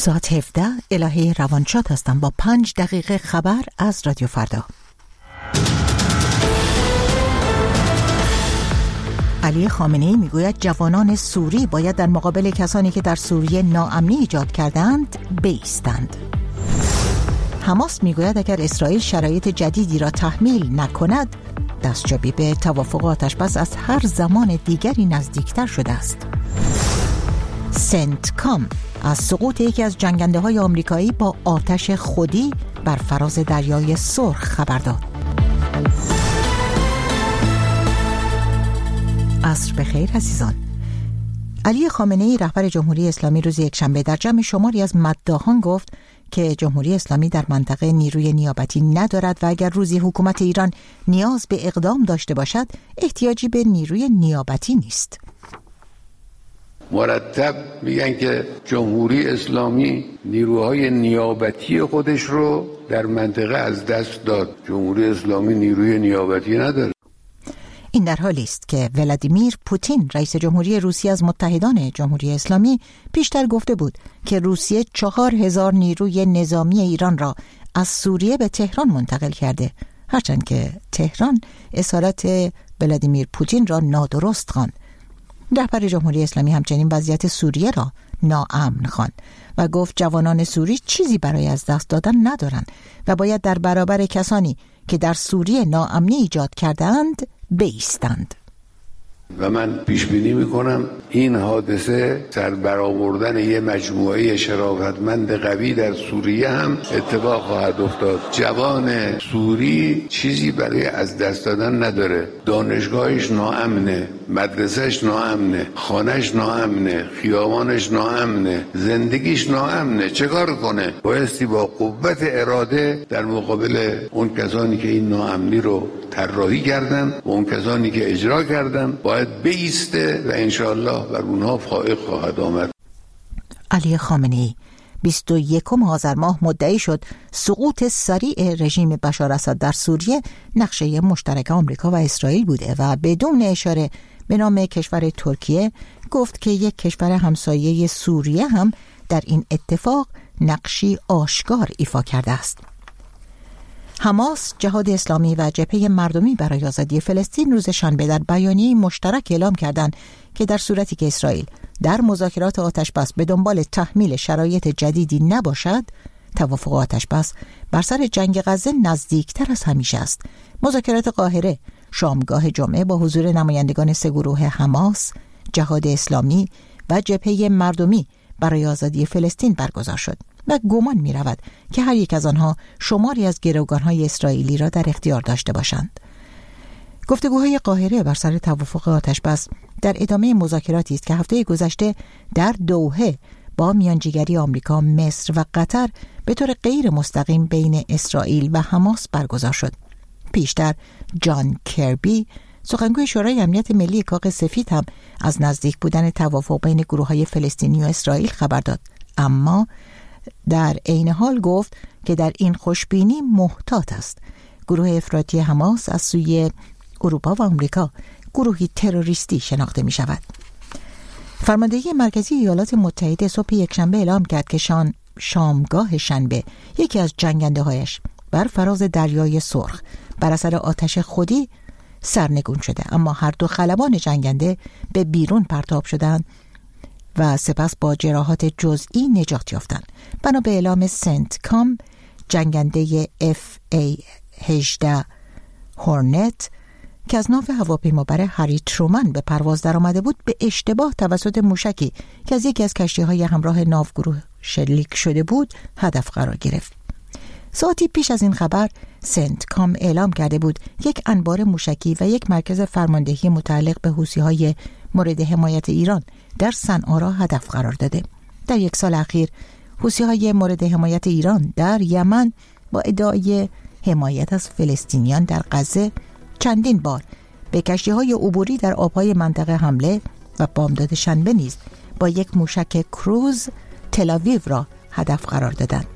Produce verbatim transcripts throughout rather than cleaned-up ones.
ساعت هفده الهه روانشاد هستم با پنج دقیقه خبر از رادیو فردا. علی خامنه‌ای میگوید جوانان سوری باید در مقابل کسانی که در سوریه ناامنی ایجاد کردند بایستند. حماس میگوید اگر اسرائیل شرایط جدیدی را تحمیل نکند دستیابی به توافق آتشبس از هر زمان دیگری نزدیکتر شده است. سنت کام از سقوط یکی از جنگنده های آمریکایی با آتش خودی بر فراز دریای سرخ خبر داد. عصر بخیر عزیزان. علی خامنه‌ای رهبر جمهوری اسلامی روز یکشنبه در جمع شماری از مداحان گفت که جمهوری اسلامی در منطقه نیروی نیابتی ندارد و اگر روزی حکومت ایران نیاز به اقدام داشته باشد احتیاجی به نیروی نیابتی نیست. مرتب میگن که جمهوری اسلامی نیروهای نیابتی خودش رو در منطقه از دست داد. جمهوری اسلامی نیروی نیابتی نداره. این در حالی است که ولادیمیر پوتین رئیس جمهوری روسیه از متحدان جمهوری اسلامی پیشتر گفته بود که روسیه چهار هزار نیروی نظامی ایران را از سوریه به تهران منتقل کرده، هرچند که تهران اصالت ولادیمیر پوتین را نادرست خواند. رهبر جمهوری اسلامی همچنین وضعیت سوریه را ناامن خواند و گفت جوانان سوری چیزی برای از دست دادن ندارند و باید در برابر کسانی که در سوریه ناامنی ایجاد کردند بایستند. و من پیش بینی میکنم این حادثه سر برآوردن یه مجموعه شرافتمند قوی در سوریه هم اتفاق خواهد افتاد. جوان سوری چیزی برای از دست دادن نداره. دانشگاهش ناامنه، مدرسهش ناامنه، خانهش ناامنه، خیابانش ناامنه، زندگیش ناامنه. چه کار کنه؟ بایستی با قوت اراده در مقابل اون کسانی که این ناامنی رو طراحی کردن و اون کسانی که اجرا کردن باید بایسته و انشاءالله بر اونها فائق خواهد آمد. علی خامنه‌ای بیست و یکم آذر ماه مدعی شد سقوط سریع رژیم بشار اسد در سوریه نقشه مشترک آمریکا و اسرائیل بوده و بدون اشاره به نام کشور ترکیه گفت که یک کشور همسایه سوریه هم در این اتفاق نقشی آشکار ایفا کرده است. حماس، جهاد اسلامی و جبهه مردمی برای آزادی فلسطین روز شنبه در بیانیه مشترک اعلام کردند که در صورتی که اسرائیل در مذاکرات آتشبس به دنبال تحمیل شرایط جدیدی نباشد، توافق آتشبس بر سر جنگ غزه نزدیکتر از همیشه است. مذاکرات قاهره شامگاه جمعه با حضور نمایندگان سه گروه حماس، جهاد اسلامی و جبهه مردمی برای آزادی فلسطین برگزار شد و گمان می رود که هر یک از آنها شماری از گروگان‌های اسرائیلی را در اختیار داشته باشند. گفتگوهای قاهره بر سر توافق آتشبس در ادامه مذاکراتی است که هفته گذشته در دوحه با میانجیگری آمریکا، مصر و قطر به طور غیر مستقیم بین اسرائیل و حماس برگزار شد. پیشتر جان کربی، سخنگوی شورای امنیت ملی کاخ سفید، هم از نزدیک بودن توافق بین گروه‌های فلسطینی و اسرائیل خبر داد، اما در عین حال گفت که در این خوشبینی محتاط است. گروه افراطی حماس از سوی اروپا و آمریکا گروهی تروریستی شناخته می شود. فرماندهی مرکزی ایالات متحده صبح یکشنبه اعلام کرد که شان شامگاه شنبه یکی از جنگنده هایش بر فراز دریای سرخ بر اثر آتش خودی سرنگون شده، اما هر دو خلبان جنگنده به بیرون پرتاب شدند و سپس با جراحات جزئی نجات یافتند. بنا به اعلام سنت کام، جنگنده اف ای هجده هورنت که از ناو هواپیمابر هری ترومن به پرواز در آمده بود به اشتباه توسط موشکی که از یکی از کشتی‌های همراه ناوگروه شلیک شده بود هدف قرار گرفت. ساعتی پیش از این خبر سنت کام اعلام کرده بود یک انبار موشکی و یک مرکز فرماندهی متعلق به حوثی‌های مورد حمایت ایران در صنعا را هدف قرار داده. در یک سال اخیر حوثی‌های مورد حمایت ایران در یمن با ادعای حمایت از فلسطینیان در غزه چندین بار به کشتی‌های عبوری در آب‌های منطقه حمله و بامداد شنبه نیز با یک موشک کروز تل‌آویو را هدف قرار دادند.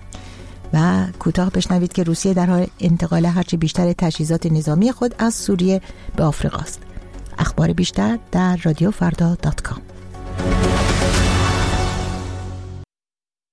و کوتاه بشنوید که روسیه در حال انتقال هرچه بیشتر تجهیزات نظامی خود از سوریه به آفریقا است. اخبار بیشتر در رادیو فردا دات کام.